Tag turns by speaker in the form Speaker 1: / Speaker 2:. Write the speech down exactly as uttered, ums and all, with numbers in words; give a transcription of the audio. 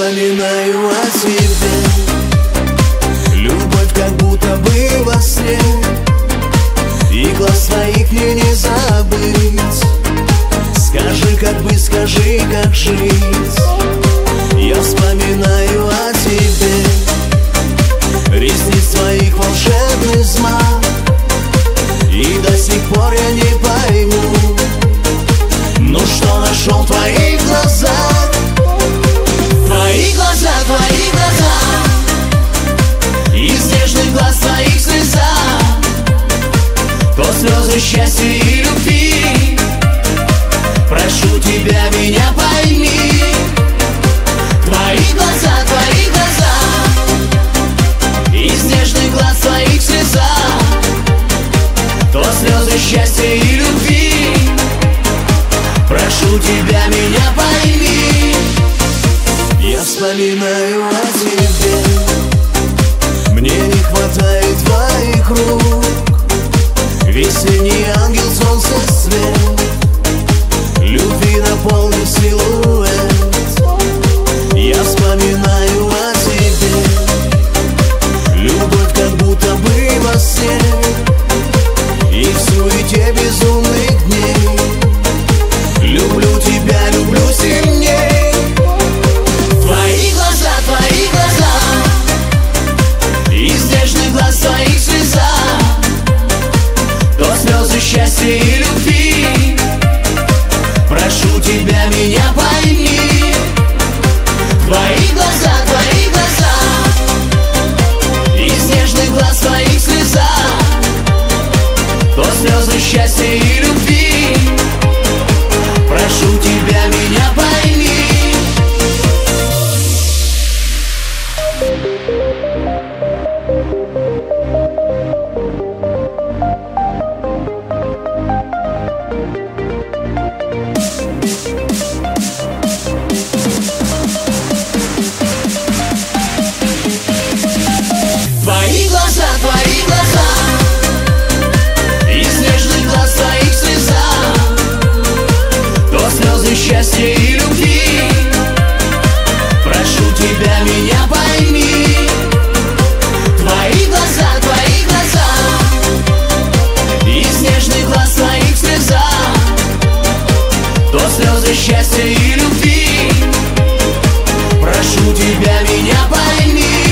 Speaker 1: вспоминаю о тебе. Любовь как будто бы во сне, и глаз твоих мне не забыть. Скажи, как быть, скажи, как жить. Я вспоминаю о тебе, ресниц твоих волшебный взмах, и до сих пор я не пойму, ну что нашел в твоих глазах. Твои глаза, твои глаза, из нежных глаз твоих слеза, то слезы счастья и любви. Прошу тебя, меня пойми. Твои глаза, твои глаза, из нежных глаз твоих слеза, то слезы счастья и любви. Прошу тебя, меня пойми. Я вспоминаю о тебе, мне не хватает твоих рук. Весенний ангел, солнце, свет, любви наполнит силуэт. Я вспоминаю о тебе, любовь как будто бы во сне, и в суете безумных дней. Люблю тебя, люблю сильней. Твои глаза, твои глаза, из нежных глаз твоих слеза, то слезы счастья и любви. Прошу тебя, меня пойми. Твои глаза, твои глаза, из нежных глаз твоих слеза, то слезы счастья и любви. Прошу тебя, меня пойми. Твои глаза, твои глаза, из нежных глаз твоих слеза, то слезы счастья и любви. Прошу тебя, меня пойми. Твои глаза, твои глаза, из нежных глаз твоих слеза, то слезы счастья и любви. Прошу тебя, меня пойми.